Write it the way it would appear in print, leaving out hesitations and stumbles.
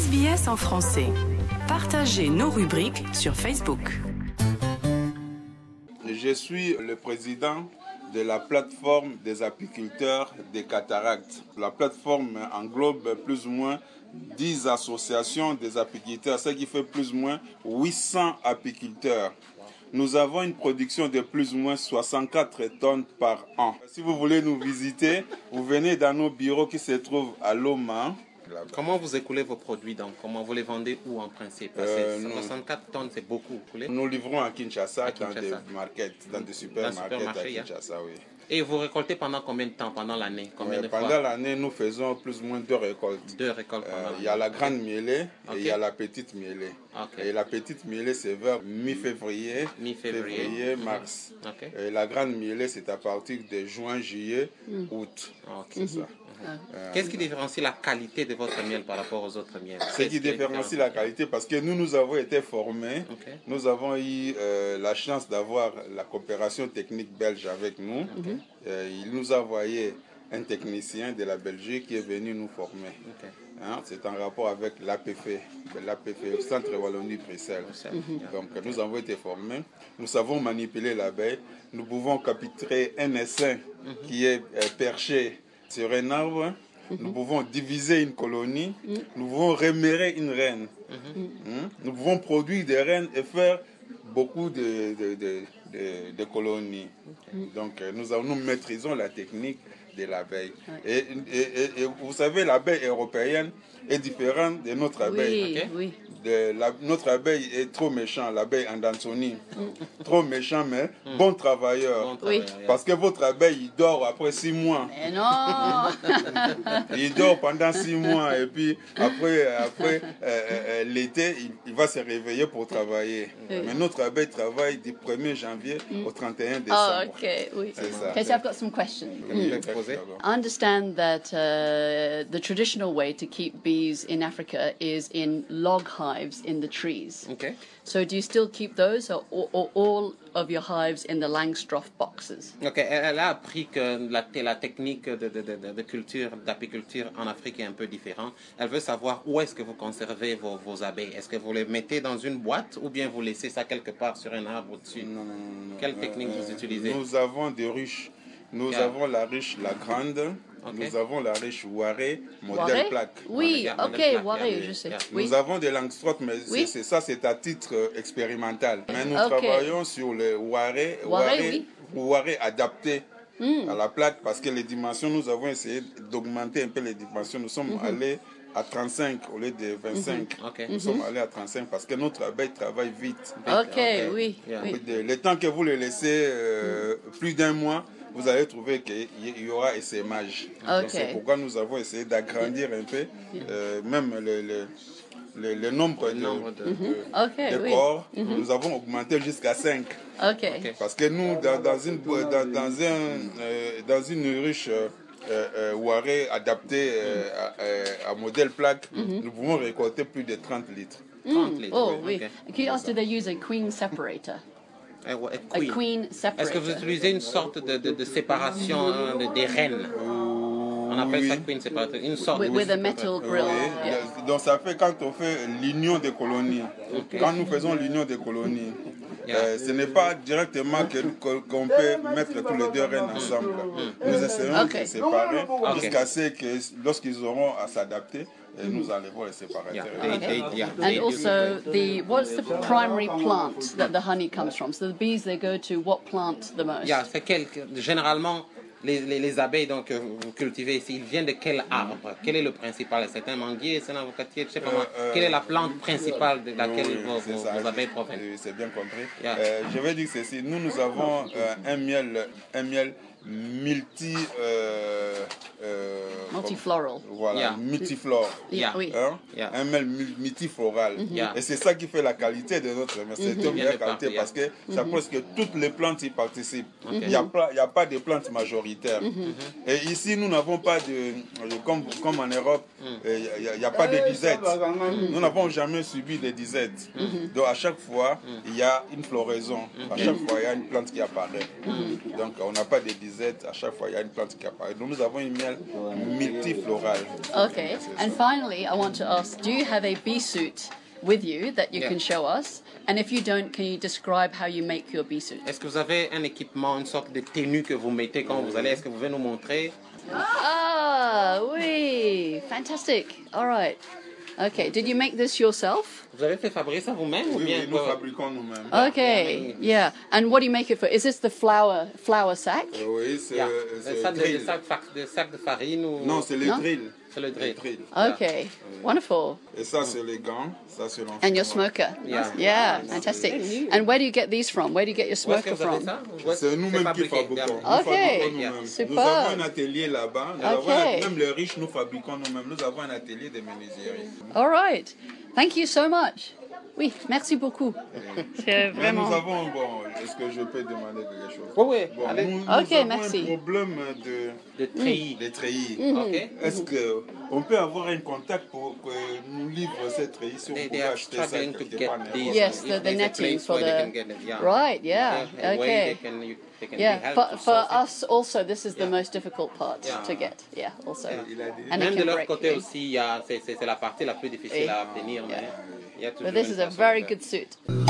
SBS en français. Partagez nos rubriques sur Facebook. Je suis le président de la plateforme des apiculteurs des cataractes. La plateforme englobe plus ou moins 10 associations des apiculteurs, ce qui fait plus ou moins 800 apiculteurs. Nous avons une production de plus ou moins 64 tonnes par an. Si vous voulez nous visiter, vous venez dans nos bureaux qui se trouvent à Loma. Comment vous écoulez vos produits donc? Comment vous les vendez où en principe? Parce que 64 tonnes, c'est beaucoup. Nous livrons à Kinshasa, dans des markets, dans des supermarchés à Kinshasa, oui. Et vous récoltez pendant combien de temps, pendant l'année? Pendant l'année, nous faisons plus ou moins 2 récoltes. 2 récoltes pendant l'année. Il y a la grande mielée et il y a la petite mielée. Et la petite mielée, c'est vers mi-février, février, mars. Et la grande mielée, c'est à partir de juin, juillet, août. C'est ça. Qu'est-ce qui différencie la qualité de votre miel par rapport aux autres miels? Ce qui différencie la qualité, parce que nous avons été formés, nous avons eu la chance d'avoir la coopération technique belge avec nous. Il nous a envoyé un technicien de la Belgique qui est venu nous former. C'est en rapport avec l'APF, Centre Wallonie-Bruxelles. Donc nous avons été formés, nous savons manipuler l'abeille, nous pouvons capturer un essaim qui est perché sur un arbre, nous pouvons diviser une colonie, nous pouvons rémérer une reine, nous pouvons produire des reines et faire beaucoup de colonies. Donc nous maîtrisons la technique de l'abeille. Et vous savez, l'abeille européenne est différente de notre abeille. Notre abeille est trop méchant, l'abeille Andansoni. Trop méchant, mais bon travailleur. Parce que votre abeille, il dort après 6 mois. Mais non. Il dort pendant 6 mois et puis après l'été, il va se réveiller pour travailler. Mais notre abeille travaille du 1er janvier au 31 décembre. Oh, okay. C'est ça. Okay, so I've got some questions. I understand that the traditional way to keep bees in Africa is in log hives in the trees. Okay. So do you still keep those or all of your hives in the Langstroth boxes? Okay. Elle a appris que la technique de culture, d'apiculture en Afrique est un peu différente. Elle veut savoir où est-ce que vous conservez vos abeilles. Est-ce que vous les mettez dans une boîte ou bien vous laissez ça quelque part sur un arbre au-dessus? Non. Quelle technique vous utilisez? Nous avons des ruches. Nous avons la ruche La Grande. Nous avons la ruche Waré, modèle plaque. Oui, ok, Waré, je sais. Nous avons des Langstroth, mais c'est à titre expérimental. Mais nous travaillons sur le Waré adapté à la plaque parce que les dimensions, nous avons essayé d'augmenter un peu les dimensions. Nous sommes allés à 35 au lieu de 25. Nous sommes allés à 35 parce que notre abeille travaille vite. Oui. Le temps que vous le laissez plus d'un mois, vous allez trouver qu'il y aura essaimage. C'est pourquoi nous avons essayé d'agrandir un peu, même le nombre de corps. Nous avons augmenté jusqu'à 5. Parce que nous, dans une ruche Waré adaptée à modèle plaque, nous pouvons récolter plus de 30 litres. 30 litres. Oh, oui. Can you ask, do they use a queen separator? A queen separator. Est-ce que vous utilisez une sorte de séparation des reines? On appelle ça queen separator. Une sorte with a metal grill. Donc ça fait quand on fait l'union des colonies. Quand nous faisons l'union des colonies, ce n'est pas directement qu'on peut mettre tous les 2 reines ensemble. Nous essayons de séparer jusqu'à ce que lorsqu'ils auront à s'adapter, nous enlevons les séparateurs. And also, what's the primary plant that the honey comes from? So the bees, they go to what plant the most? Généralement, les abeilles donc, vous cultivez ici, ils viennent de quel arbre? Quel est le principal? C'est un manguier, c'est un avocatier, je sais pas moi. Quelle est la plante principale de laquelle vos abeilles proviennent? C'est bien compris. Je vais dire ceci, nous avons un miel multifloral. Voilà, multiflore. Un miel multifloral. Et c'est ça qui fait la qualité de notre miel. C'est une meilleure qualité parce que ça prouve que toutes les plantes y participent. Il n'y a pas de plantes majoritaires. Et ici, nous n'avons pas comme en Europe, il n'y a pas de disettes. Nous n'avons jamais subi de disettes. Donc à chaque fois, il y a une floraison. À chaque fois, il y a une plante qui apparaît. Donc on n'a pas de disettes. nuisette, à chaque fois il y a une plante qui apparaît. Donc nous avons une miel multiflorale. Okay. And finally, I want to ask, do you have a bee suit with you that you can show us? And if you don't, can you describe how you make your bee suit? Est-ce que vous avez un équipement, une sorte de tenue que vous mettez quand vous allez? Est-ce que vous pouvez nous montrer? Ah, oui. Fantastic. All right. Okay. Did you make this yourself? Vous avez fait fabriquer ça vous-même ou bien? Oui, nous fabriquons nous-mêmes. Okay. Yeah. And what do you make it for? Is this the flour sack? Oui, c'est le sac de farine ou... Non, c'est le drill. C'est le drill. Okay. Wonderful. Et ça, c'est les gants. Ça, c'est l'enfumeur. And your smoker? Yeah, fantastic. And where do you get these from? Where do you get your smoker from? C'est nous-mêmes qui fabriquons. Okay, Nous avons un atelier là-bas. Même les riches, nous fabriquons nous-mêmes. Nous avons un atelier de menuiserie. All right. Thank you so much. Oui, merci beaucoup. C'est vraiment... Nous avons, est-ce que je peux demander quelque chose? Oui, bon, allez. Nous avons merci. un problème de treillis. Okay. Est-ce qu'on peut avoir un contact pour que nous livre cette treillis si on peut acheter ça quelque part? Yes, the netting for the... Right, yeah, okay. Yeah, for us also, this is the most difficult part to get. Yeah, also. And même de leur break. côté aussi, c'est la partie la plus difficile à obtenir. Mais il y a toujours But this is a very good suit.